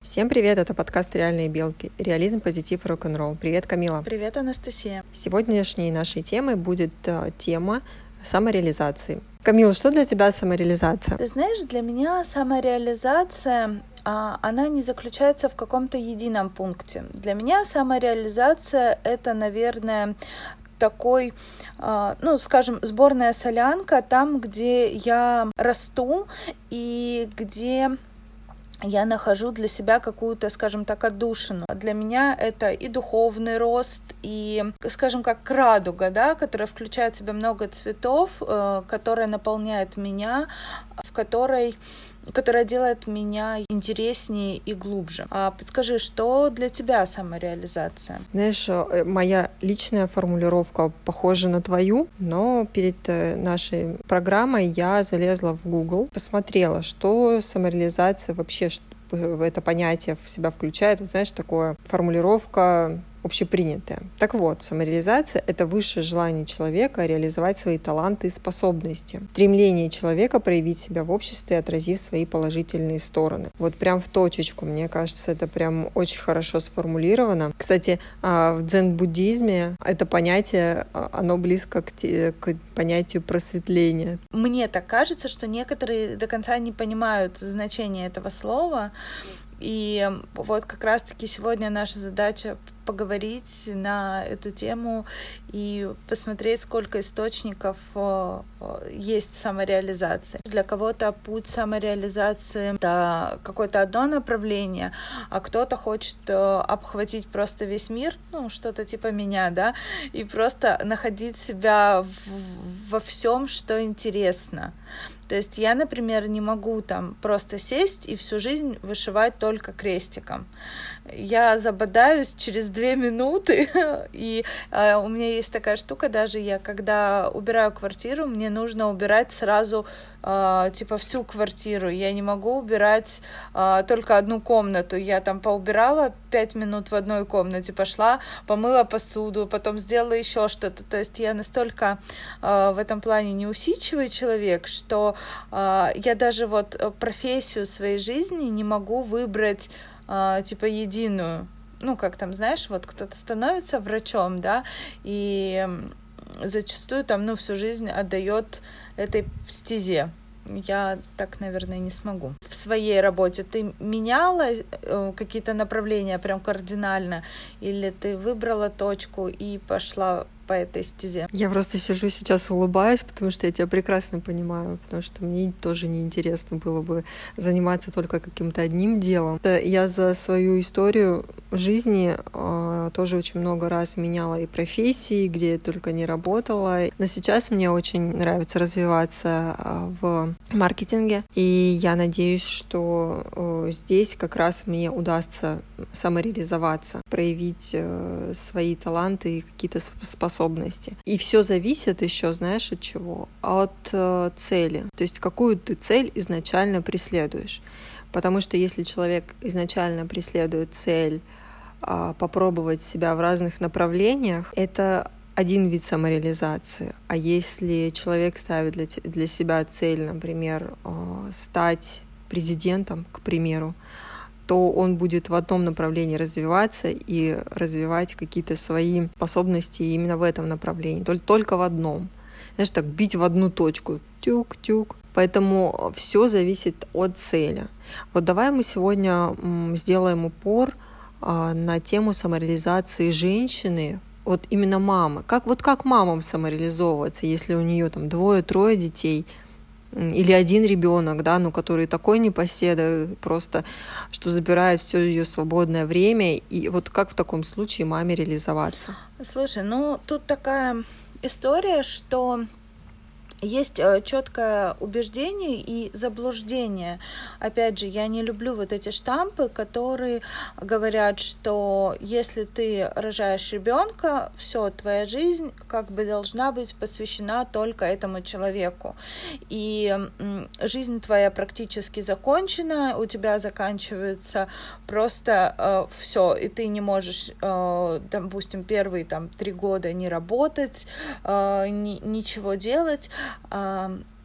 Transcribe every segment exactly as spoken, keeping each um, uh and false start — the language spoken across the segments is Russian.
Всем привет, это подкаст «Реальные белки». Реализм, позитив, рок-н-ролл. Привет, Камила. Привет, Анастасия. Сегодняшней нашей темой будет э, тема самореализации. Камила, что для тебя самореализация? Ты знаешь, для меня самореализация, а, она не заключается в каком-то едином пункте. Для меня самореализация — это, наверное, такой, ну, скажем, сборная солянка там, где я расту и где я нахожу для себя какую-то, скажем так, отдушину. Для меня это и духовный рост, и, скажем, как радуга, да, которая включает в себя много цветов, которая наполняет меня, в которой которая делает меня интереснее и глубже. А подскажи, что для тебя самореализация? Знаешь, моя личная формулировка похожа на твою, но перед нашей программой я залезла в Google, посмотрела, что самореализация вообще, что это понятие в себя включает. Вот знаешь, такое формулировка общепринятая. Так вот, самореализация — это высшее желание человека реализовать свои таланты и способности. Стремление человека проявить себя в обществе, отразив свои положительные стороны. Вот прям в точечку, мне кажется, это прям очень хорошо сформулировано. Кстати, в дзен-буддизме это понятие, оно близко к, те, к понятию просветления. Мне так кажется, что некоторые до конца не понимают значение этого слова. И вот как раз-таки сегодня наша задача поговорить на эту тему и посмотреть, сколько источников есть самореализации. Для кого-то путь самореализации — это какое-то одно направление, а кто-то хочет обхватить просто весь мир, ну, что-то типа меня, да, и просто находить себя в, во всем, что интересно. То есть я, например, не могу там просто сесть и всю жизнь вышивать только крестиком. Я забодаюсь через две минуты, и э, у меня есть такая штука, даже я, когда убираю квартиру, мне нужно убирать сразу э, типа всю квартиру. Я не могу убирать э, только одну комнату. Я там поубирала пять минут в одной комнате, пошла, помыла посуду, потом сделала еще что-то. То есть я настолько э, в этом плане неусидчивый человек, что э, я даже вот профессию своей жизни не могу выбрать типа единую. Ну, как там, знаешь, вот кто-то становится врачом, да, и зачастую там, ну, всю жизнь отдает этой стезе. Я так, наверное, не смогу. В своей работе ты меняла какие-то направления прям кардинально, или ты выбрала точку и пошла по этой стезе? Я просто сижу сейчас, улыбаюсь, потому что я тебя прекрасно понимаю, потому что мне тоже неинтересно было бы заниматься только каким-то одним делом. Я за свою историю жизни э, тоже очень много раз меняла и профессии, где я только не работала. Но сейчас мне очень нравится развиваться э, в маркетинге, и я надеюсь, что э, здесь как раз мне удастся самореализоваться, проявить э, свои таланты и какие-то способности. И все зависит еще, знаешь, от чего? От э, цели. То есть какую ты цель изначально преследуешь. Потому что если человек изначально преследует цель э, попробовать себя в разных направлениях, это один вид самореализации. А если человек ставит для, для себя цель, например, э, стать президентом, к примеру, то он будет в одном направлении развиваться и развивать какие-то свои способности именно в этом направлении, только, только в одном. Знаешь, так бить в одну точку, тюк-тюк. Поэтому все зависит от цели. Вот давай мы сегодня сделаем упор на тему самореализации женщины, вот именно мамы. Как, вот как мамам самореализовываться, если у нее там двое-трое детей, или один ребенок, да, ну, который такой непоседа, просто, что забирает все ее свободное время. И вот как в таком случае маме реализоваться? Слушай, ну, тут такая история, что есть четкое убеждение и заблуждение. Опять же, я не люблю вот эти штампы, которые говорят, что если ты рожаешь ребенка, все, твоя жизнь как бы должна быть посвящена только этому человеку. И жизнь твоя практически закончена, у тебя заканчивается просто э, все, и ты не можешь, э, допустим, первые там три года не работать, э, ни, ничего делать.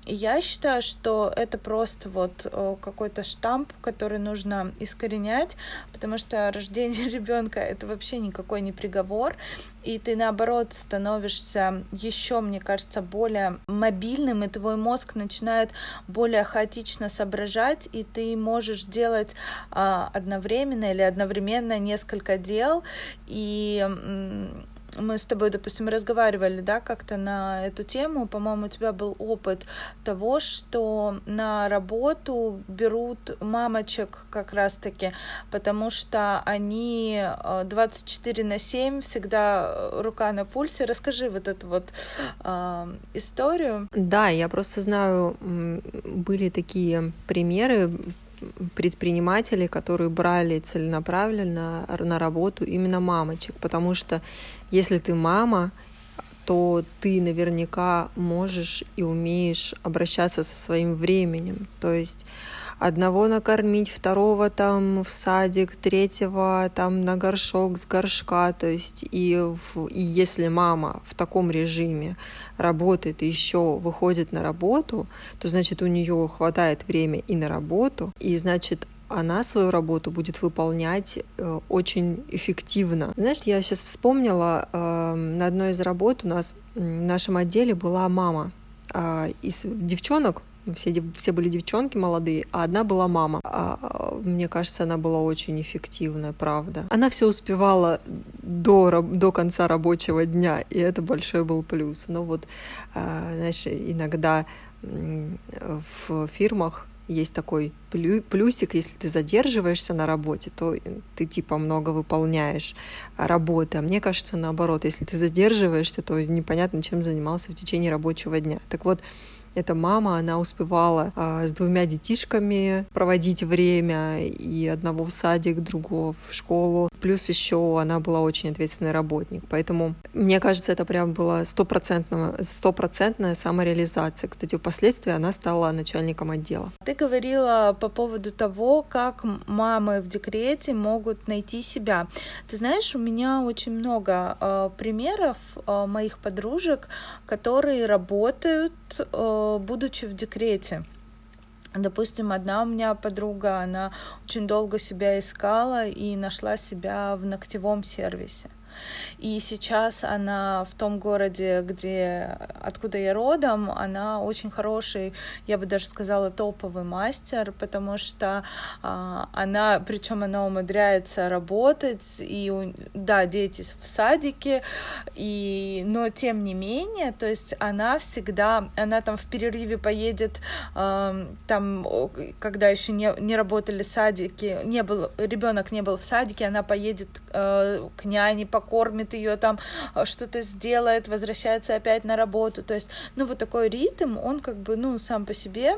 Я считаю, что это просто вот какой-то штамп, который нужно искоренять, потому что рождение ребенка это вообще никакой не приговор, и ты наоборот становишься еще, мне кажется, более мобильным, и твой мозг начинает более хаотично соображать, и ты можешь делать а, одновременно или одновременно несколько дел, и мы с тобой, допустим, разговаривали, да, как-то на эту тему. По-моему, у тебя был опыт того, что на работу берут мамочек как раз-таки, потому что они двадцать четыре на семь, всегда рука на пульсе. Расскажи вот эту вот э, историю. Да, я просто знаю, были такие примеры предпринимателей, которые брали целенаправленно на работу именно мамочек, потому что если ты мама, то ты наверняка можешь и умеешь обращаться со своим временем, то есть одного накормить, второго там в садик, третьего там на горшок с горшка, то есть и, в, и если мама в таком режиме работает и еще выходит на работу, то значит у нее хватает времени и на работу, и значит она свою работу будет выполнять э, очень эффективно. Знаешь, я сейчас вспомнила, э, на одной из работ у нас в нашем отделе была мама э, из девчонок. Все, все были девчонки молодые, а одна была мама. А, мне кажется, она была очень эффективная, правда. Она все успевала до, до конца рабочего дня, и это большой был плюс. Но вот, а, знаешь, иногда в фирмах есть такой плюсик, если ты задерживаешься на работе, то ты типа много выполняешь работы. А мне кажется, наоборот, если ты задерживаешься, то непонятно, чем занимался в течение рабочего дня. Так вот, эта мама, она успевала а, с двумя детишками проводить время, и одного в садик, другого в школу. Плюс еще она была очень ответственный работник. Поэтому, мне кажется, это прям была стопроцентная, стопроцентная самореализация. Кстати, впоследствии она стала начальником отдела. Ты говорила по поводу того, как мамы в декрете могут найти себя. Ты знаешь, у меня очень много э, примеров э, моих подружек, которые работают э, будучи в декрете. Допустим, одна у меня подруга, она очень долго себя искала и нашла себя в ногтевом сервисе. И сейчас она в том городе, где, откуда я родом, она очень хороший, я бы даже сказала, топовый мастер, потому что а, она, причем она умудряется работать, и, да, дети в садике, и, но тем не менее, то есть она всегда, она там в перерыве поедет, а, там, когда еще не, не работали садики, не был, ребенок не был в садике, она поедет а, к няне, покормит ее, там что-то сделает, возвращается опять на работу. То есть, ну, вот такой ритм, он как бы, ну, сам по себе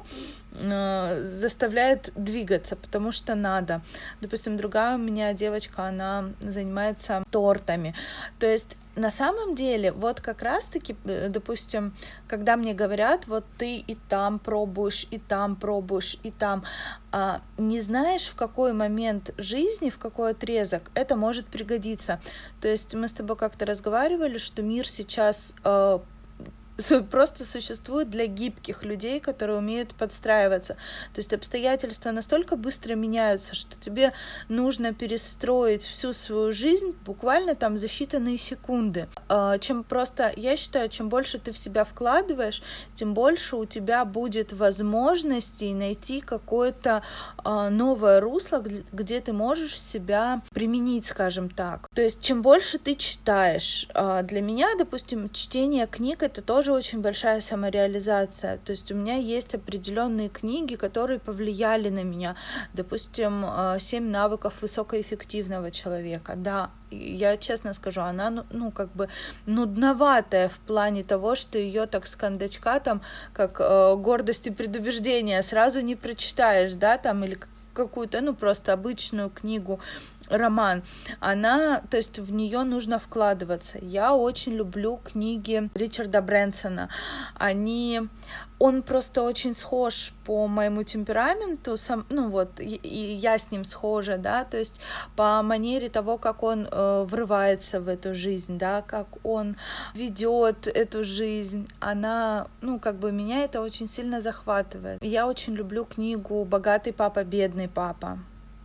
э, заставляет двигаться, потому что надо. Допустим, другая у меня девочка, она занимается тортами. То есть, на самом деле, вот как раз-таки, допустим, когда мне говорят, вот ты и там пробуешь, и там пробуешь, и там, а, не знаешь, в какой момент жизни, в какой отрезок это может пригодиться. То есть мы с тобой как-то разговаривали, что мир сейчас э, просто существует для гибких людей, которые умеют подстраиваться. То есть обстоятельства настолько быстро меняются, что тебе нужно перестроить всю свою жизнь буквально там за считанные секунды. Чем просто, я считаю, чем больше ты в себя вкладываешь, тем больше у тебя будет возможностей найти какое-то новое русло, где ты можешь себя применить, скажем так. То есть чем больше ты читаешь. Для меня, допустим, чтение книг — это тоже очень большая самореализация. То есть у меня есть определенные книги, которые повлияли на меня. Допустим, «Семь навыков высокоэффективного человека». Да, я честно скажу, она, ну, ну как бы нудноватая в плане того, что ее так с кондачка, там, как э, «Гордость и предубеждение» сразу не прочитаешь, да, там, или какую-то, ну, просто обычную книгу роман, она, то есть в нее нужно вкладываться. Я очень люблю книги Ричарда Брэнсона. Они, он просто очень схож по моему темпераменту, сам, ну вот, и, и я с ним схожа, да, то есть по манере того, как он э, врывается в эту жизнь, да, как он ведет эту жизнь, она, ну, как бы меня это очень сильно захватывает. Я очень люблю книгу «Богатый папа, бедный папа»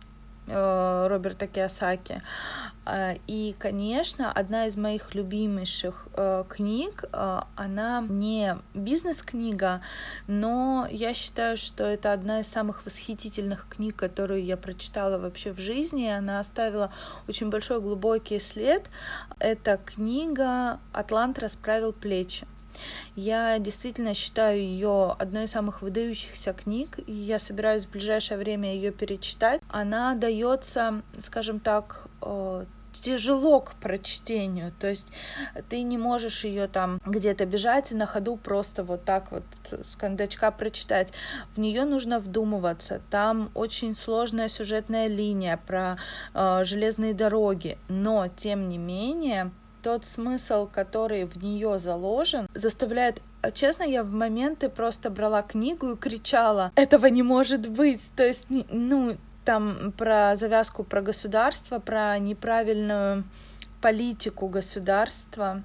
Роберта Кийосаки. И, конечно, одна из моих любимейших книг, она не бизнес-книга, но я считаю, что это одна из самых восхитительных книг, которую я прочитала вообще в жизни. Она оставила очень большой глубокий след. Эта книга «Атлант расправил плечи». Я действительно считаю ее одной из самых выдающихся книг, и я собираюсь в ближайшее время ее перечитать. Она дается, скажем так, тяжело к прочтению, то есть ты не можешь ее там где-то бежать и на ходу просто вот так вот с кондачка прочитать. В нее нужно вдумываться. Там очень сложная сюжетная линия про э, железные дороги, но тем не менее тот смысл, который в нее заложен, заставляет... Честно, я в моменты просто брала книгу и кричала: этого не может быть! То есть, ну, там про завязку про государство, про неправильную политику государства.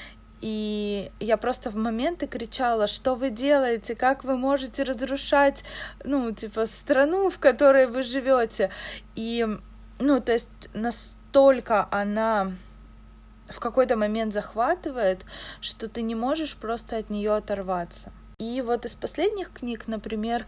И я просто в моменты кричала: что вы делаете, как вы можете разрушать, ну, типа, страну, в которой вы живете. И, ну, то есть настолько она в какой-то момент захватывает, что ты не можешь просто от нее оторваться. И вот из последних книг, например,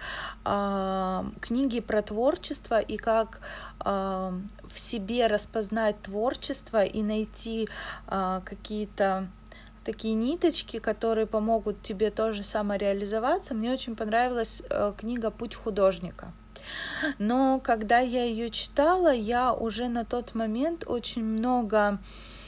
книги про творчество и как в себе распознать творчество и найти какие-то такие ниточки, которые помогут тебе тоже самореализоваться. Мне очень понравилась книга «Путь художника». Но когда я ее читала, я уже на тот момент очень много,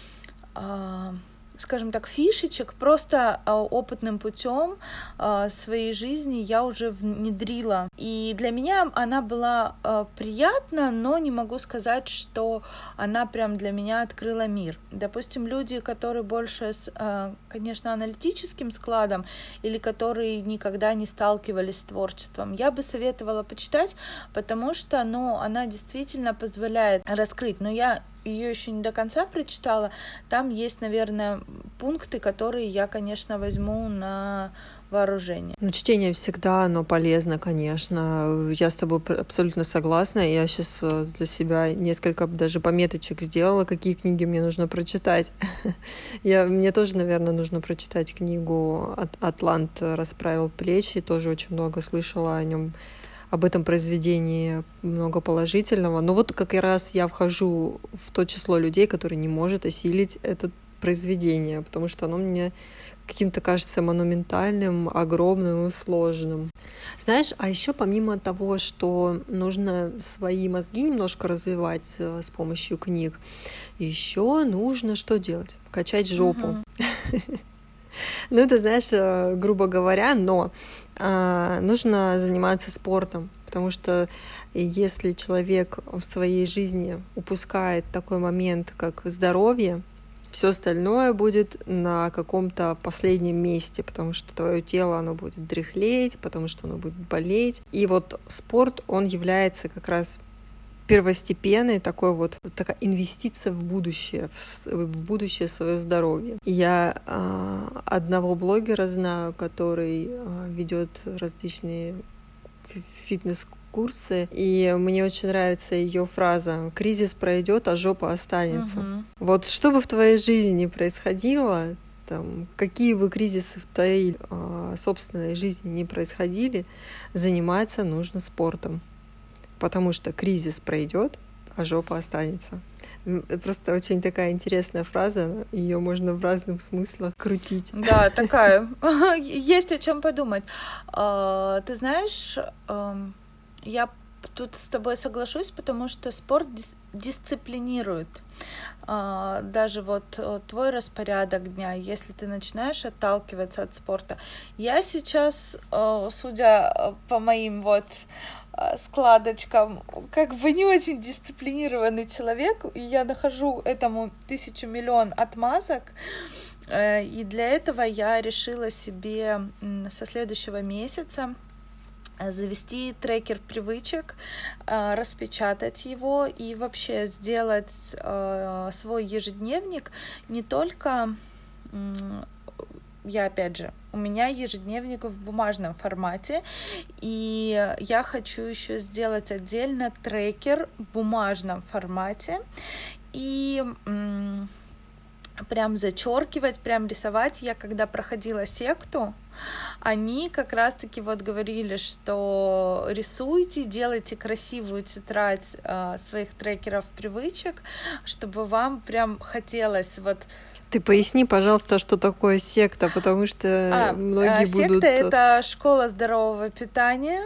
скажем так, фишечек просто опытным путем своей жизни я уже внедрила. И для меня она была приятна, но не могу сказать, что она прям для меня открыла мир. Допустим, люди, которые больше с, конечно, аналитическим складом или которые никогда не сталкивались с творчеством, я бы советовала почитать, потому что, ну, она действительно позволяет раскрыть. Но я ее еще не до конца прочитала. Там есть, наверное, пункты, которые я, конечно, возьму на вооружение. Ну, чтение всегда, оно полезно, конечно. Я с тобой абсолютно согласна. Я сейчас для себя несколько даже пометочек сделала, какие книги мне нужно прочитать. Я, мне тоже, наверное, нужно прочитать книгу «Атлант расправил плечи». Тоже очень много слышала о нем, об этом произведении, много положительного. Но вот как раз я вхожу в то число людей, которые не может осилить это произведение, потому что оно мне каким-то кажется монументальным, огромным и сложным. Знаешь, а еще помимо того, что нужно свои мозги немножко развивать э, с помощью книг, еще нужно что делать? Качать жопу. Ну, ты знаешь, грубо говоря, но э, нужно заниматься спортом, потому что если человек в своей жизни упускает такой момент, как здоровье, все остальное будет на каком-то последнем месте, потому что твое тело, оно будет дряхлеть, потому что оно будет болеть. И вот спорт, он является как раз первостепенной такой вот такая инвестиция в будущее, в, в будущее свое здоровье. Я э, одного блогера знаю, который э, ведет различные фитнес-курсы, и мне очень нравится ее фраза: кризис пройдет, а жопа останется. Uh-huh. Вот что бы в твоей жизни ни происходило, там, какие бы кризисы в твоей э, собственной жизни ни происходили, заниматься нужно спортом. Потому что кризис пройдет, а жопа останется. Это просто очень такая интересная фраза, ее можно в разных смыслах крутить. Да, такая. Есть о чем подумать. Ты знаешь, я тут с тобой соглашусь, потому что спорт дисциплинирует. Даже вот твой распорядок дня, если ты начинаешь отталкиваться от спорта. Я сейчас, судя по моим вот складочкам. Как бы не очень дисциплинированный человек, и я нахожу этому тысячу миллион отмазок. И для этого я решила себе со следующего месяца завести трекер привычек, распечатать его и вообще сделать свой ежедневник не только... Я, опять же, у меня ежедневник в бумажном формате, и я хочу еще сделать отдельно трекер в бумажном формате и м- прям зачеркивать, прям рисовать. Я когда проходила секту, они как раз-таки вот говорили, что рисуйте, делайте красивую тетрадь э, своих трекеров привычек, чтобы вам прям хотелось вот... Ты поясни, пожалуйста, что такое секта, потому что а, многие секта будут... Секта — это школа здорового питания.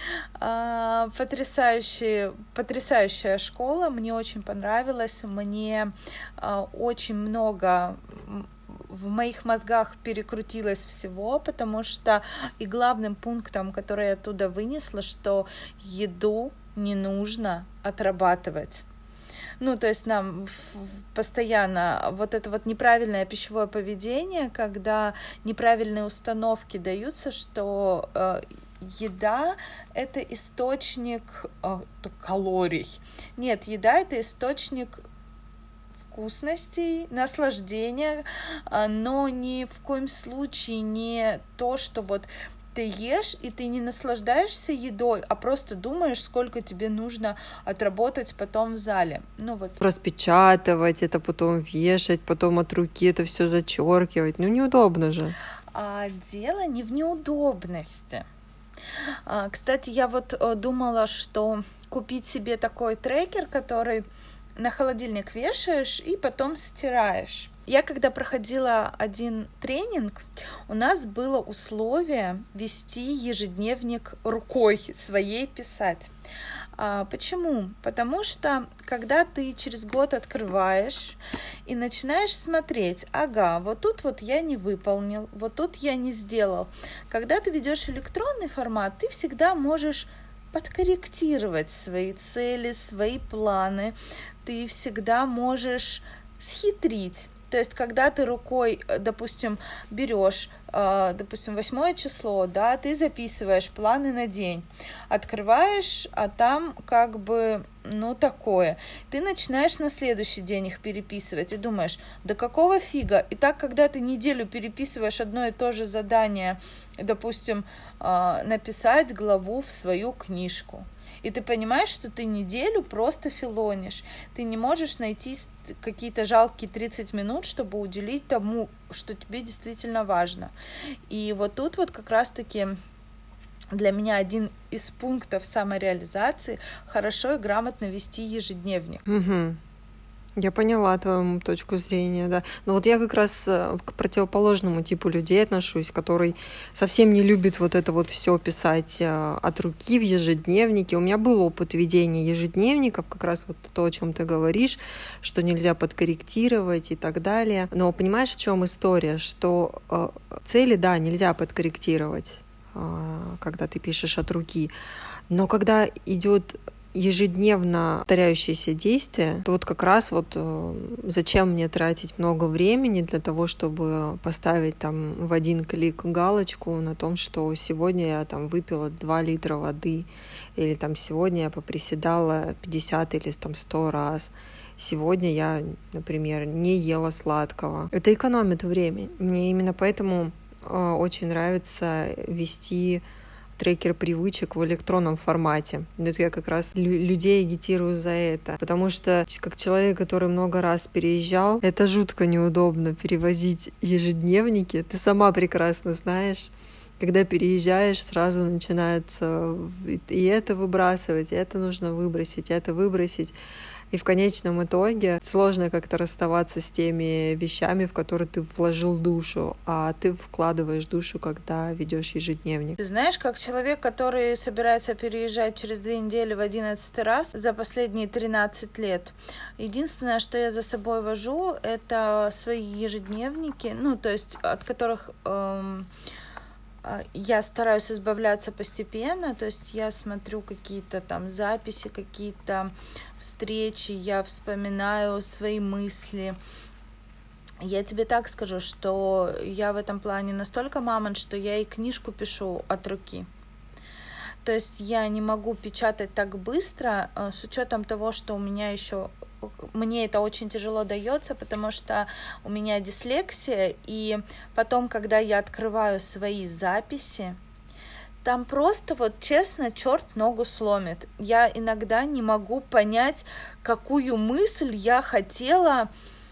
Потрясающая, потрясающая школа, мне очень понравилась, мне очень много в моих мозгах перекрутилось всего, потому что и главным пунктом, который я оттуда вынесла, что еду не нужно отрабатывать. Ну, то есть нам постоянно вот это вот неправильное пищевое поведение, когда неправильные установки даются, что э, еда — это источник э, калорий. Нет, еда — это источник вкусностей, наслаждения, э, но ни в коем случае не то, что вот ты ешь, и ты не наслаждаешься едой, а просто думаешь, сколько тебе нужно отработать потом в зале. Ну вот. Распечатывать это, потом вешать, потом от руки это все зачеркивать. Ну, неудобно же. А дело не в неудобности. А, кстати, я вот думала, что купить себе такой трекер, который на холодильник вешаешь и потом стираешь. Я когда проходила один тренинг, у нас было условие вести ежедневник рукой своей, писать. А, почему? Потому что когда ты через год открываешь и начинаешь смотреть, ага, вот тут вот я не выполнил, вот тут я не сделал. Когда ты ведешь электронный формат, ты всегда можешь подкорректировать свои цели, свои планы, ты всегда можешь схитрить. То есть, когда ты рукой, допустим, берешь, допустим, восьмое число, да, ты записываешь планы на день, открываешь, а там как бы, ну, такое. Ты начинаешь на следующий день их переписывать и думаешь, да какого фига? И так, когда ты неделю переписываешь одно и то же задание, допустим, написать главу в свою книжку, и ты понимаешь, что ты неделю просто филонишь, ты не можешь найти какие-то жалкие тридцать минут, чтобы уделить тому, что тебе действительно важно. И вот тут вот как раз-таки для меня один из пунктов самореализации — хорошо и грамотно вести ежедневник. Угу. Я поняла твою точку зрения, да. Но вот я как раз к противоположному типу людей отношусь, который совсем не любит вот это вот все писать от руки в ежедневнике. У меня был опыт ведения ежедневников, как раз вот то, о чем ты говоришь, что нельзя подкорректировать и так далее. Но понимаешь, в чем история? Что э, цели, да, нельзя подкорректировать, э, когда ты пишешь от руки. Но когда идет ежедневно повторяющиеся действия, то вот как раз вот э, зачем мне тратить много времени для того, чтобы поставить там в один клик галочку на том, что сегодня я там выпила два литра воды, или там сегодня я поприседала пятьдесят или там сто раз, сегодня я, например, не ела сладкого. Это экономит время. Мне именно поэтому э, очень нравится вести трекер привычек в электронном формате. Это я как раз лю- людей агитирую за это, потому что как человек, который много раз переезжал, это жутко неудобно перевозить ежедневники. Ты сама прекрасно знаешь, когда переезжаешь, сразу начинается и это выбрасывать, и это нужно выбросить, и это выбросить. И в конечном итоге сложно как-то расставаться с теми вещами, в которые ты вложил душу, а ты вкладываешь душу, когда ведешь ежедневник. Ты знаешь, как человек, который собирается переезжать через две недели в одиннадцатый раз за последние тринадцать лет, единственное, что я за собой вожу, это свои ежедневники, ну, то есть от которых... Эм, я стараюсь избавляться постепенно, то есть я смотрю какие-то там записи, какие-то встречи, я вспоминаю свои мысли. Я тебе так скажу, что я в этом плане настолько мамонт, что я и книжку пишу от руки. То есть я не могу печатать так быстро, с учетом того, что у меня еще мне это очень тяжело дается, потому что у меня дислексия, и потом, когда я открываю свои записи, там просто вот честно черт ногу сломит. Я иногда не могу понять, какую мысль я хотела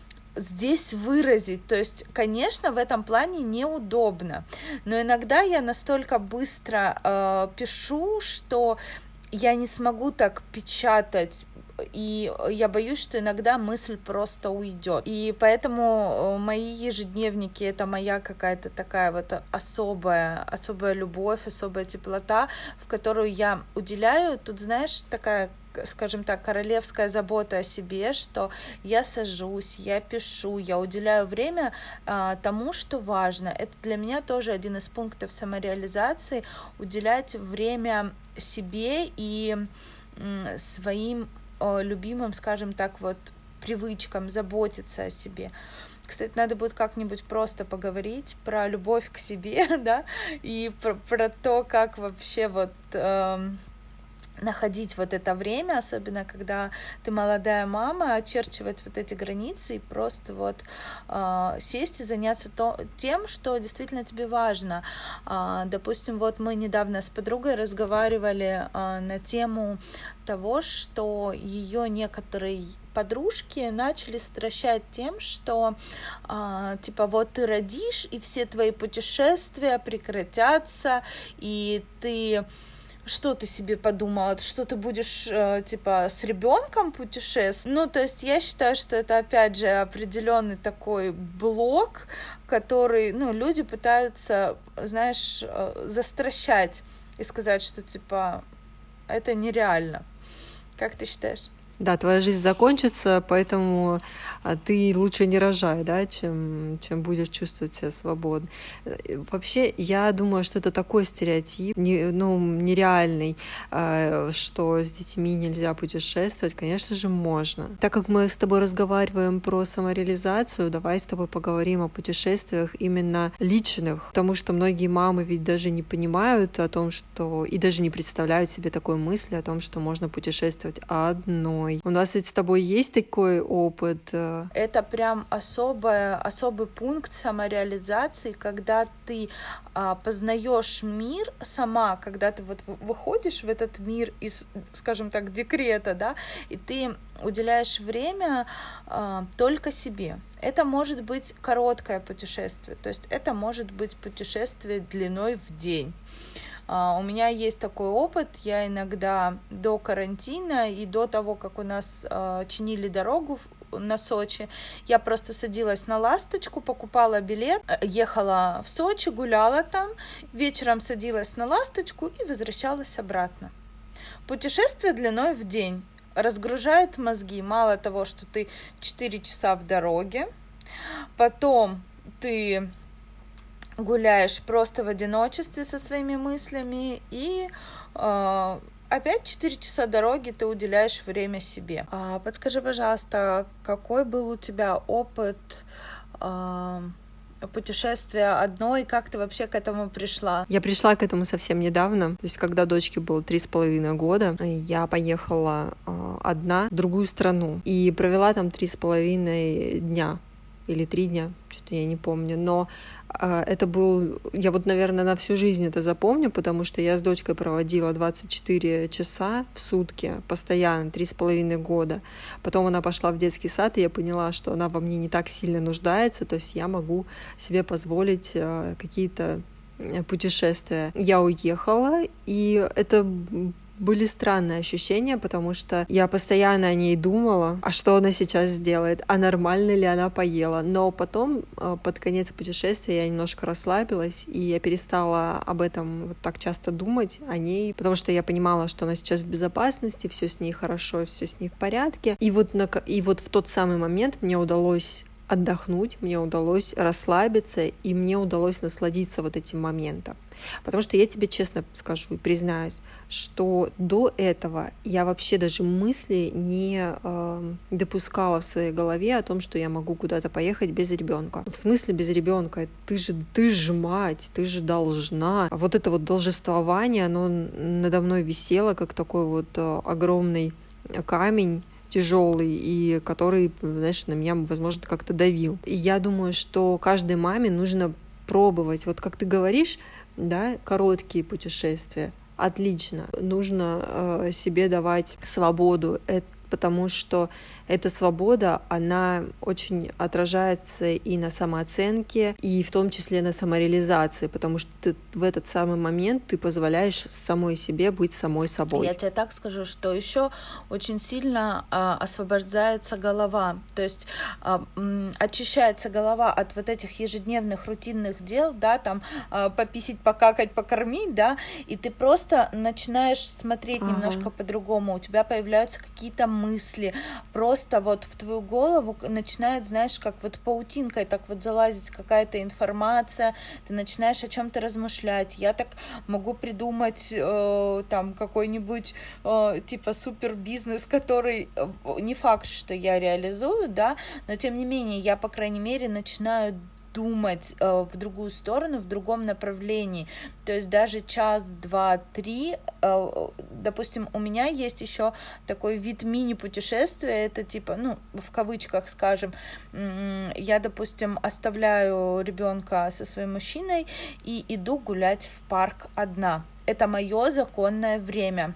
здесь выразить. То есть, конечно, в этом плане неудобно, но иногда я настолько быстро э, пишу, что я не смогу так печатать, и я боюсь, что иногда мысль просто уйдет. И поэтому мои ежедневники — это моя какая-то такая вот особая, особая любовь, особая теплота, в которую я уделяю. Тут, знаешь, такая, скажем так, королевская забота о себе, что я сажусь, я пишу, я уделяю время а, тому, что важно. Это для меня тоже один из пунктов самореализации — уделять время себе и м, своим о, любимым, скажем так, вот привычкам, заботиться о себе. Кстати, надо будет как-нибудь просто поговорить про любовь к себе, да, и про, про то, как вообще вот э, находить вот это время, особенно когда ты молодая мама, очерчивать вот эти границы и просто вот э, сесть и заняться то, тем, что действительно тебе важно. Э, допустим, вот мы недавно с подругой разговаривали э, на тему того, что ее некоторые подружки начали стращать тем, что э, типа вот ты родишь, и все твои путешествия прекратятся, и ты что ты себе подумала, что ты будешь, э, типа, с ребенком путешествовать? Ну, то есть я считаю, что это, опять же, определенный такой блок, который, ну, люди пытаются, знаешь, э, застращать и сказать, что, типа, это нереально. Как ты считаешь? Да, твоя жизнь закончится, поэтому ты лучше не рожай, да, чем, чем будешь чувствовать себя свободно. Вообще, я думаю, что это такой стереотип, не, ну, нереальный, что с детьми нельзя путешествовать. Конечно же, можно. Так как мы с тобой разговариваем про самореализацию, давай с тобой поговорим о путешествиях именно личных, потому что многие мамы ведь даже не понимают о том, что и даже не представляют себе такой мысли о том, что можно путешествовать одной. У нас ведь с тобой есть такой опыт? Это прям особое, особый пункт самореализации, когда ты а, познаешь мир сама, когда ты вот выходишь в этот мир из, скажем так, декрета, да, и ты уделяешь время а, только себе. Это может быть короткое путешествие, то есть это может быть путешествие длиной в день. Uh, у меня есть такой опыт, я иногда до карантина и до того, как у нас uh, чинили дорогу в, на Сочи, я просто садилась на ласточку, покупала билет, ехала в Сочи, гуляла там, вечером садилась на ласточку и возвращалась обратно. Путешествие длиной в день разгружает мозги. Мало того, что ты четыре часа в дороге, потом ты гуляешь просто в одиночестве со своими мыслями, и э, опять четыре часа дороги ты уделяешь время себе. А, подскажи, пожалуйста, какой был у тебя опыт э, путешествия одной, как ты вообще к этому пришла? Я пришла к этому совсем недавно, то есть когда дочке было три с половиной года, я поехала э, одна в другую страну и провела там три с половиной дня или три дня, что-то я не помню, но это был, я вот, наверное, на всю жизнь это запомню, потому что я с дочкой проводила двадцать четыре часа в сутки, постоянно, три с половиной года. Потом она пошла в детский сад, и я поняла, что она во мне не так сильно нуждается, то есть я могу себе позволить какие-то путешествия. Я уехала, и это были странные ощущения, потому что я постоянно о ней думала, а что она сейчас сделает, а нормально ли она поела. Но потом, под конец путешествия, я немножко расслабилась, и я перестала об этом вот так часто думать, о ней, потому что я понимала, что она сейчас в безопасности, все с ней хорошо, все с ней в порядке. И вот, на, и вот в тот самый момент мне удалось отдохнуть, мне удалось расслабиться, и мне удалось насладиться вот этим моментом. Потому что я тебе честно скажу и признаюсь, что до этого я вообще даже мысли не э, допускала в своей голове о том, что я могу куда-то поехать без ребенка. В смысле без ребенка? Ты же, ты же мать, ты же должна. А вот это вот должествование, оно надо мной висело, как такой вот э, огромный камень, тяжелый, и который, знаешь, на меня, возможно, как-то давил. И я думаю, что каждой маме нужно пробовать. Вот как ты говоришь, да, короткие путешествия. Отлично. Нужно э, себе давать свободу, это, потому что эта свобода, она очень отражается и на самооценке, и в том числе на самореализации, потому что ты в этот самый момент ты позволяешь самой себе быть самой собой. Я тебе так скажу, что еще очень сильно а, освобождается голова, то есть а, м, очищается голова от вот этих ежедневных рутинных дел, да, там а, пописить, покакать, покормить, да, и ты просто начинаешь смотреть ага. немножко по-другому, у тебя появляются какие-то мысли, просто Просто вот в твою голову начинает, знаешь, как вот паутинкой так вот залазить какая-то информация, ты начинаешь о чем-то размышлять. Я так могу придумать э, там какой-нибудь э, типа супер бизнес, который э, не факт, что я реализую, да, но тем не менее я, по крайней мере, начинаю думать э, в другую сторону, в другом направлении. То есть даже час, два, три, э, допустим, у меня есть еще такой вид мини-путешествия, это типа, ну, в кавычках скажем, э, я, допустим, оставляю ребенка со своим мужчиной и иду гулять в парк одна. Это мое законное время.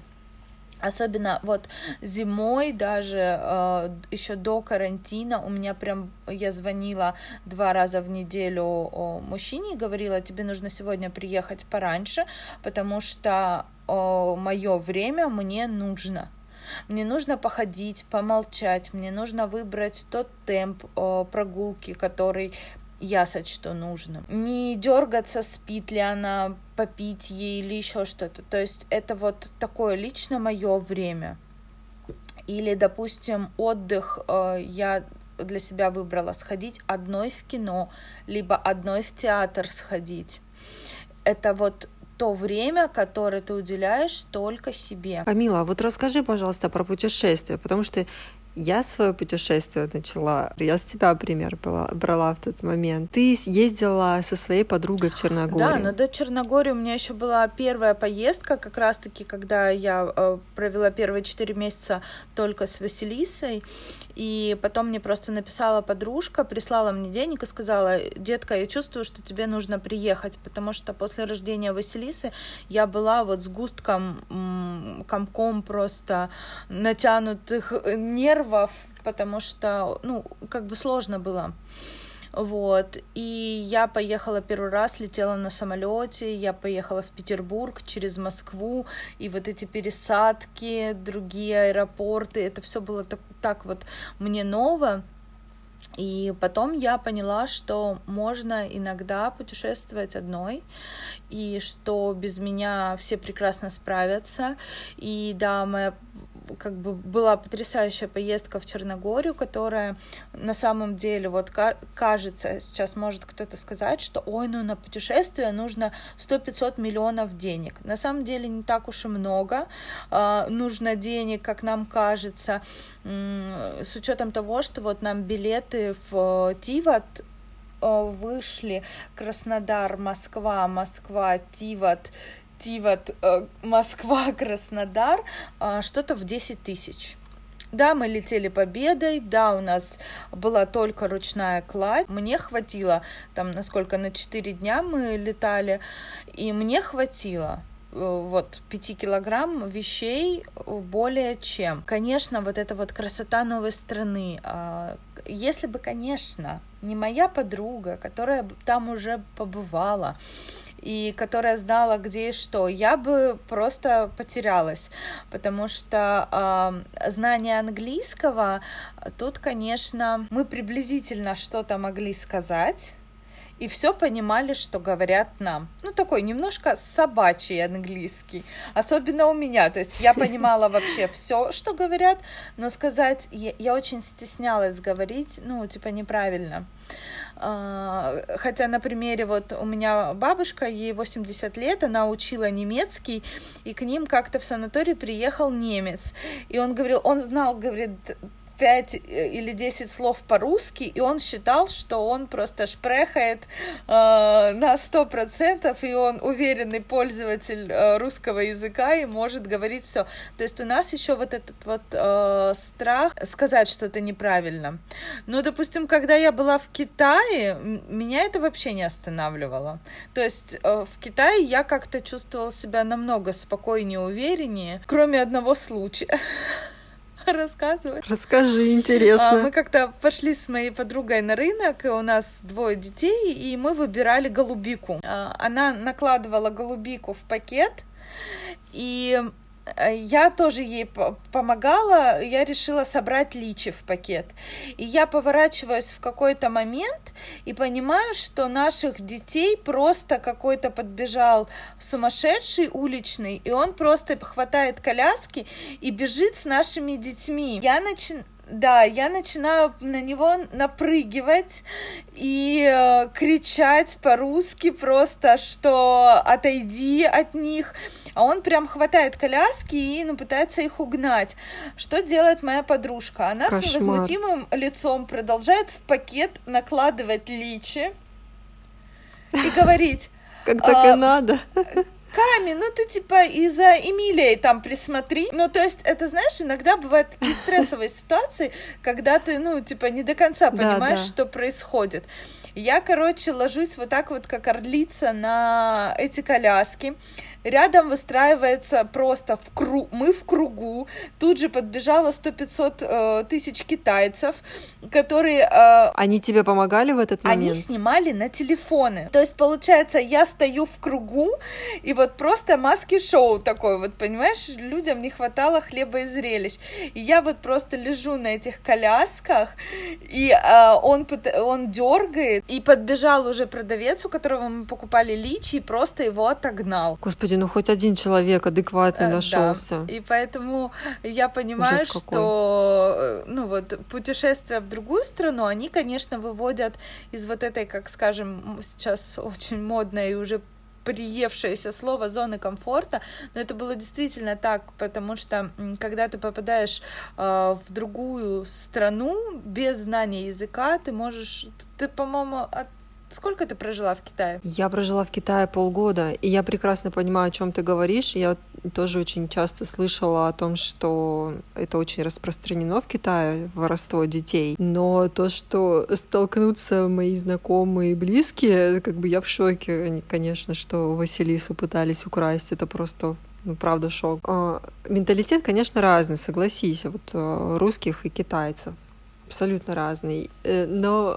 Особенно вот зимой, даже э, еще до карантина, у меня прям, я звонила два раза в неделю э, мужчине и говорила, тебе нужно сегодня приехать пораньше, потому что э, мое время мне нужно. Мне нужно походить, помолчать, мне нужно выбрать тот темп э, прогулки, который я сочту нужным. Не дергаться, спит ли она, попить ей или еще что-то. То есть это вот такое лично мое время. Или, допустим, отдых э, я для себя выбрала сходить одной в кино, либо одной в театр сходить. Это вот то время, которое ты уделяешь только себе. Камила, вот расскажи, пожалуйста, про путешествия, потому что я свое путешествие начала, я с тебя пример была, брала в тот момент. Ты ездила со своей подругой в Черногорию. Да, но до Черногории у меня еще была первая поездка, как раз-таки, когда я э, провела первые четыре месяца только с Василисой, и потом мне просто написала подружка, прислала мне денег и сказала, детка, я чувствую, что тебе нужно приехать, потому что после рождения Василисы я была вот с густком, комком просто натянутых нервов, потому что, ну, как бы сложно было. Вот, и я поехала первый раз, летела на самолете, я поехала в Петербург через Москву, и вот эти пересадки, другие аэропорты, это все было так, так вот мне ново. И потом я поняла, что можно иногда путешествовать одной, и что без меня все прекрасно справятся. И да, моя как бы была потрясающая поездка в Черногорию, которая на самом деле, вот кажется, сейчас может кто-то сказать, что ой, ну на путешествие нужно сто-пятьсот миллионов денег. На самом деле не так уж и много э, нужно денег, как нам кажется, э, с учетом того, что вот нам билеты в Тивот э, вышли, Краснодар, Москва, Москва, Тивот, Тивот, Москва, Краснодар, что-то в десять тысяч. Да, мы летели Победой, да, у нас была только ручная кладь, мне хватило, там, насколько, на четыре дня мы летали, и мне хватило вот пяти килограмм вещей более чем. Конечно, вот эта вот красота новой страны, если бы, конечно, не моя подруга, которая там уже побывала, и которая знала, где и что, я бы просто потерялась, потому что э, знание английского, тут, конечно, мы приблизительно что-то могли сказать, и все понимали, что говорят нам. Ну, такой немножко собачий английский, особенно у меня, то есть я понимала вообще все, что говорят, но сказать, я, я очень стеснялась говорить, ну, типа, неправильно. Хотя на примере вот у меня бабушка, ей восемьдесят лет, она учила немецкий, и к ним как-то в санаторий приехал немец. И он говорил, он знал, говорит, пять или десять слов по-русски, и он считал, что он просто шпрехает э, на сто процентов, и он уверенный пользователь э, русского языка и может говорить все. То есть у нас еще вот этот вот э, страх сказать что-то неправильно. Но, допустим, когда я была в Китае, меня это вообще не останавливало. То есть э, в Китае я как-то чувствовала себя намного спокойнее, увереннее, кроме одного случая. Рассказывай. Расскажи, интересно. Мы как-то пошли с моей подругой на рынок, и у нас двое детей, и мы выбирали голубику. Она накладывала голубику в пакет, и я тоже ей помогала, я решила собрать личи в пакет. И я поворачиваюсь в какой-то момент и понимаю, что наших детей просто какой-то подбежал сумасшедший уличный, и он просто хватает коляски и бежит с нашими детьми. Я начинаю... Да, я начинаю на него напрыгивать и э, кричать по-русски просто, что отойди от них. А он прям хватает коляски и ну, пытается их угнать. Что делает моя подружка? Она Кошмар. С невозмутимым лицом продолжает в пакет накладывать личи и говорить... Как так и надо. Ками, ну ты типа и за Эмилией там присмотри. Ну, то есть, это, знаешь, иногда бывают такие стрессовые ситуации, когда ты, ну, типа, не до конца понимаешь, да, да. что происходит. Я, короче, ложусь вот так вот, как орлица, на эти коляски. Рядом выстраивается просто в круг, мы в кругу. Тут же подбежало сто-пятьсот э, тысяч китайцев, которые... Э, они тебе помогали в этот момент? Они снимали на телефоны. То есть, получается, я стою в кругу, и вот просто маски-шоу такое, вот, понимаешь, людям не хватало хлеба и зрелищ. И я вот просто лежу на этих колясках, и э, он, он дергает, и подбежал уже продавец, у которого мы покупали личи, и просто его отогнал. Господи, ну хоть один человек адекватный э, нашелся. Да. И поэтому я понимаю, что ну вот путешествия в другую страну, они, конечно, выводят из вот этой, как скажем, сейчас очень модной и уже приевшееся слово зоны комфорта, но это было действительно так, потому что когда ты попадаешь э, в другую страну без знания языка, ты можешь, ты, по-моему, от Сколько ты прожила в Китае? Я прожила в Китае полгода, и я прекрасно понимаю, о чем ты говоришь. Я тоже очень часто слышала о том, что это очень распространено в Китае, воровство детей. Но то, что столкнутся мои знакомые и близкие, как бы я в шоке, конечно, что Василису пытались украсть. Это просто... Ну, правда, шок. А, менталитет, конечно, разный, согласись, вот русских и китайцев. Абсолютно разный. Но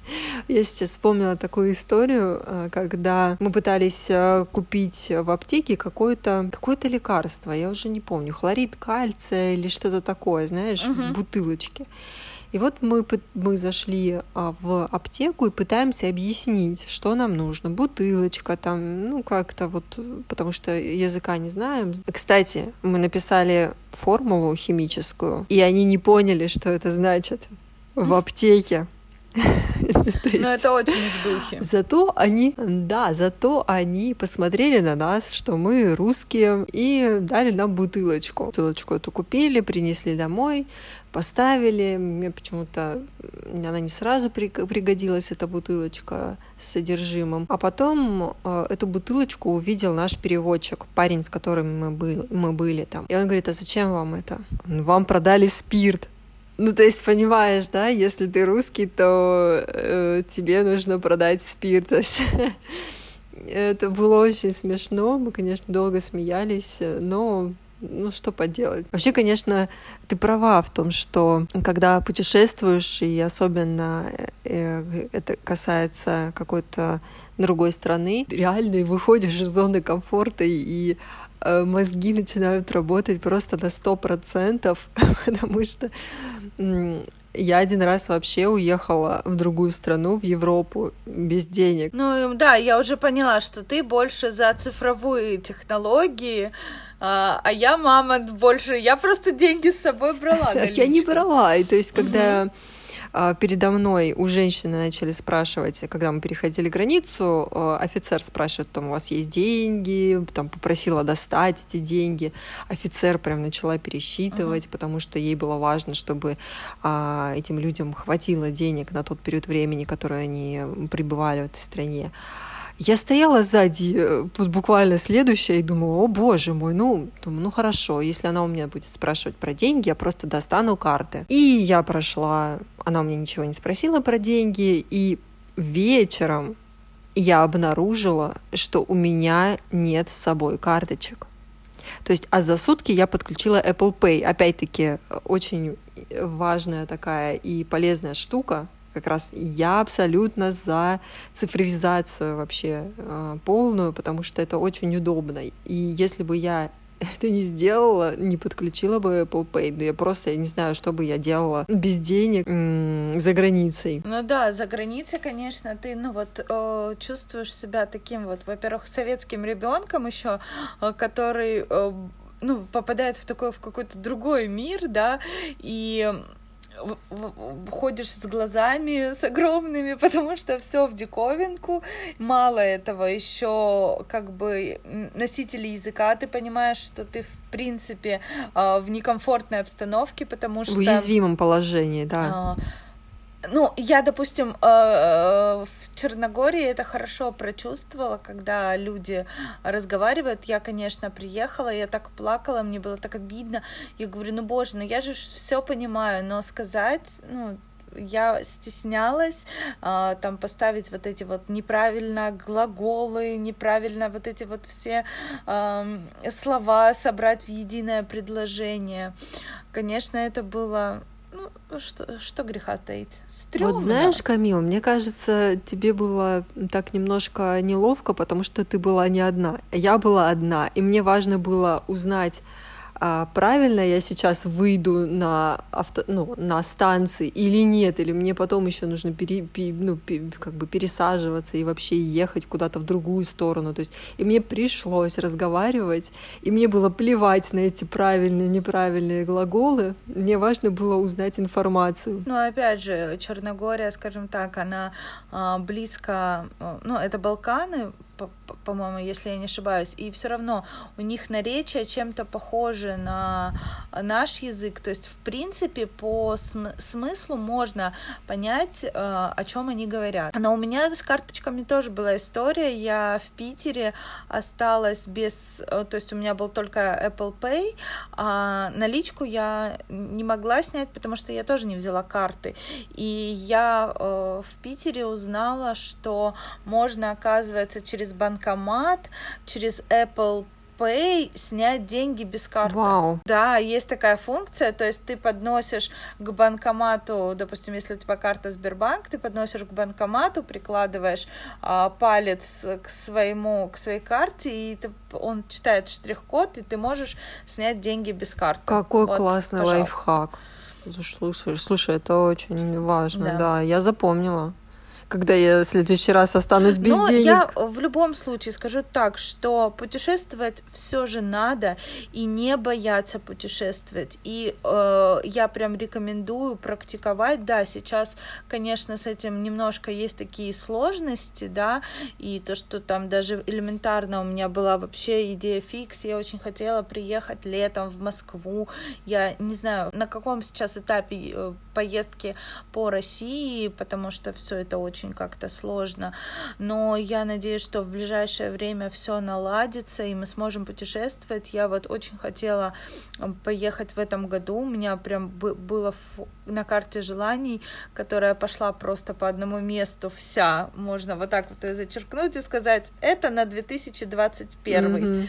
я сейчас вспомнила такую историю, когда мы пытались купить в аптеке какое-то, какое-то лекарство, я уже не помню, хлорид кальция или что-то такое, знаешь, uh-huh. в бутылочке. И вот мы, мы зашли в аптеку и пытаемся объяснить, что нам нужно. Бутылочка там, ну как-то вот, потому что языка не знаем. Кстати, мы написали формулу химическую, и они не поняли, что это значит в аптеке. Но это очень в духе. Зато они, да, зато они посмотрели на нас, что мы русские, и дали нам бутылочку. Бутылочку эту купили, принесли домой, поставили. Мне почему-то она не сразу пригодилась, эта бутылочка с содержимым. А потом э, эту бутылочку увидел наш переводчик, парень, с которым мы были, мы были там. И он говорит: а зачем вам это? Вам продали спирт. Ну, то есть, понимаешь, да, если ты русский, то э, тебе нужно продать спирт. То есть, это было очень смешно, мы, конечно, долго смеялись, но ну, что поделать. Вообще, конечно, ты права в том, что когда путешествуешь, и особенно э, это касается какой-то другой страны, реально выходишь из зоны комфорта, и мозги начинают работать просто на сто процентов, потому что я один раз вообще уехала в другую страну, в Европу, без денег. Ну да, я уже поняла, что ты больше за цифровые технологии, а, а я, мама, больше... Я просто деньги с собой брала. Я не брала. И то есть, когда... передо мной у женщины начали спрашивать, когда мы переходили границу, офицер спрашивает, там, у вас есть деньги, там, попросила достать эти деньги. Офицер прям начала пересчитывать, uh-huh. потому что ей было важно, чтобы а, этим людям хватило денег на тот период времени, который они пребывали в этой стране. Я стояла сзади, буквально следующая, и думала, о боже мой, ну, думаю, ну хорошо, если она у меня будет спрашивать про деньги, я просто достану карты. И я прошла, она у меня ничего не спросила про деньги, и вечером я обнаружила, что у меня нет с собой карточек. То есть, а за сутки я подключила Apple Pay. Опять-таки, очень важная такая и полезная штука. Как раз я абсолютно за цифровизацию вообще э, полную, потому что это очень удобно. И если бы я это не сделала, не подключила бы Apple Pay, ну я просто, я не знаю, что бы я делала без денег м- за границей. Ну да, за границей, конечно, ты, ну вот э, чувствуешь себя таким вот, во-первых, советским ребенком еще, э, который, э, ну, попадает в такой, в какой-то другой мир, да, и ходишь с глазами с огромными, потому что все в диковинку. Мало этого, еще как бы носители языка, ты понимаешь, что ты в принципе в некомфортной обстановке, потому что... В уязвимом положении, да. Ну, я, допустим, в Черногории это хорошо прочувствовала, когда люди разговаривают. Я, конечно, приехала, я так плакала, мне было так обидно. Я говорю, ну, боже, ну я же все понимаю, но сказать, ну, я стеснялась а, там поставить вот эти вот неправильно глаголы, неправильно вот эти вот все а, слова собрать в единое предложение. Конечно, это было... Ну, что, что греха таить? Стрёмно. Вот знаешь, Камила, мне кажется, тебе было так немножко неловко, потому что ты была не одна. Я была одна, и мне важно было узнать, а правильно я сейчас выйду на, авто, ну, на станции или нет, или мне потом еще нужно пере, пере, ну, пере, как бы пересаживаться и вообще ехать куда-то в другую сторону. То есть, и мне пришлось разговаривать, и мне было плевать на эти правильные, неправильные глаголы. Мне важно было узнать информацию. Ну, опять же, Черногория, скажем так, она а, близко, ну, это Балканы, по-моему, если я не ошибаюсь, и все равно у них наречие чем-то похоже на наш язык, то есть, в принципе, по см- смыслу можно понять, э, о чем они говорят. Но у меня с карточками тоже была история, я в Питере осталась без, то есть у меня был только Apple Pay, а наличку я не могла снять, потому что я тоже не взяла карты, и я э, в Питере узнала, что можно, оказывается, через банкомат, через Apple Pay снять деньги без карты. Вау. Да, есть такая функция, то есть ты подносишь к банкомату, допустим, если у тебя карта Сбербанк, ты подносишь к банкомату, прикладываешь а, палец к своему, к своей карте, и ты, он читает штрих-код, и ты можешь снять деньги без карты. Какой вот, классный пожалуйста. лайфхак. Слушай, слушай, это очень важно, да, да я запомнила. Когда я в следующий раз останусь без Но денег. я в любом случае скажу так, что путешествовать все же надо, и не бояться путешествовать. И э, я прям рекомендую практиковать. Да, сейчас, конечно, с этим немножко есть такие сложности, да, и то, что там даже элементарно у меня была вообще идея фикс, я очень хотела приехать летом в Москву. Я не знаю, на каком сейчас этапе поездки по России, потому что все это очень как-то сложно, но я надеюсь, что в ближайшее время все наладится, и мы сможем путешествовать. Я вот очень хотела поехать в этом году, у меня прям было на карте желаний, которая пошла просто по одному месту вся, можно вот так вот ее зачеркнуть и сказать, это на две тысячи двадцать первый. Mm-hmm.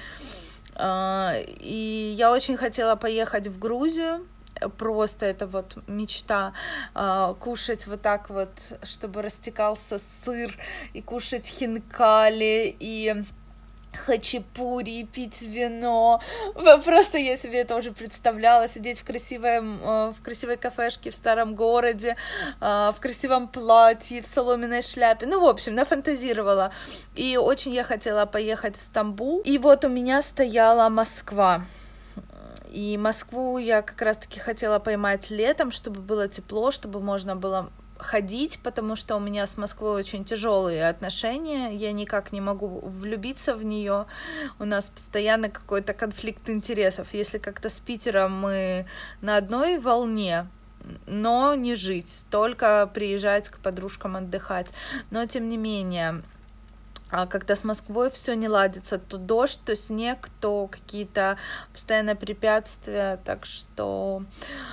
И я очень хотела поехать в Грузию, просто это вот мечта, э, кушать вот так вот, чтобы растекался сыр, и кушать хинкали, и хачапури, и пить вино. Просто я себе это уже представляла, сидеть в красивой, в красивой кафешке в старом городе, в красивом платье, в соломенной шляпе. Ну, в общем, нафантазировала. И очень я хотела поехать в Стамбул. И вот у меня стояла Москва. И Москву я как раз-таки хотела поймать летом, чтобы было тепло, чтобы можно было ходить, потому что у меня с Москвой очень тяжелые отношения, я никак не могу влюбиться в нее, у нас постоянно какой-то конфликт интересов. Если как-то с Питером мы на одной волне, но не жить, только приезжать к подружкам отдыхать. Но тем не менее, когда с Москвой все не ладится, то дождь, то снег, то какие-то постоянные препятствия, так что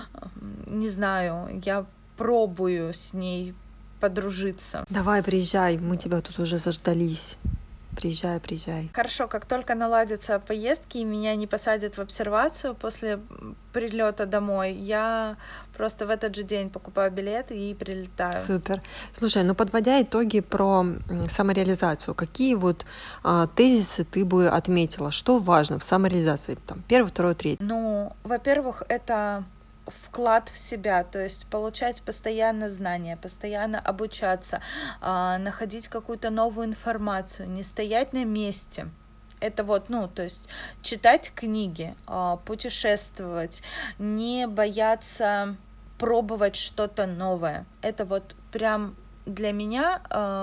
не знаю, я пробую с ней подружиться. Давай, приезжай, мы тебя тут уже заждались. Приезжай, приезжай. Хорошо, как только наладятся поездки и меня не посадят в обсервацию после прилета домой, я просто в этот же день покупаю билеты и прилетаю. Супер. Слушай, ну подводя итоги про самореализацию, какие вот а, тезисы ты бы отметила? Что важно в самореализации? Там, первый, второй, третий. Ну, во-первых, это вклад в себя, то есть получать постоянно знания, постоянно обучаться, находить какую-то новую информацию, не стоять на месте. Это вот, ну, то есть читать книги, путешествовать, не бояться пробовать что-то новое. Это вот прям для меня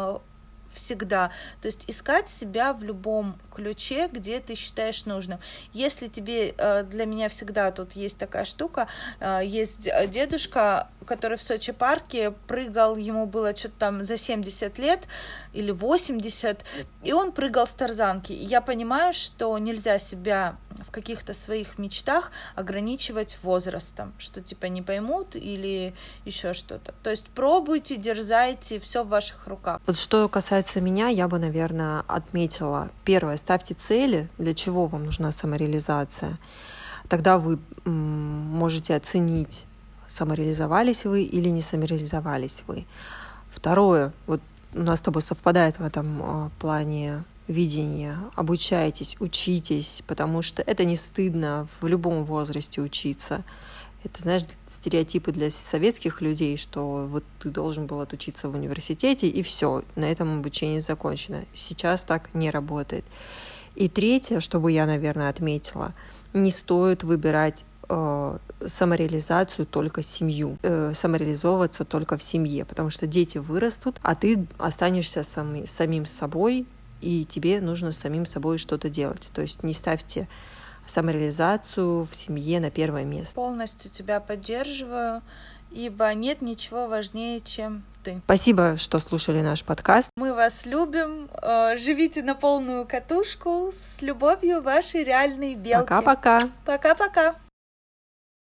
всегда. То есть искать себя в любом ключе, где ты считаешь нужным. Если тебе, для меня всегда тут есть такая штука, есть дедушка, который в Сочи парке прыгал, ему было что-то там за семьдесят лет или восемьдесят, и он прыгал с тарзанки. И я понимаю, что нельзя себя в каких-то своих мечтах ограничивать возрастом, что типа не поймут или еще что-то. То есть пробуйте, дерзайте, все в ваших руках. Вот что касается меня, я бы, наверное, отметила. Первое, ставьте цели, для чего вам нужна самореализация. Тогда вы м- можете оценить, самореализовались вы или не самореализовались вы. Второе, вот у нас с тобой совпадает в этом э, плане видения. Обучайтесь, учитесь, потому что это не стыдно в любом возрасте учиться. Это, знаешь, стереотипы для советских людей, что вот ты должен был отучиться в университете, и все, на этом обучение закончено. Сейчас так не работает. И третье, что бы я, наверное, отметила, не стоит выбирать э, самореализацию только семью, э, самореализовываться только в семье, потому что дети вырастут, а ты останешься сам, самим собой, и тебе нужно с самим собой что-то делать. То есть не ставьте самореализацию в семье на первое место. Полностью тебя поддерживаю, ибо нет ничего важнее, чем ты. Спасибо, что слушали наш подкаст. Мы вас любим. Живите на полную катушку. С любовью, ваши реальные белки. Пока-пока. Пока-пока.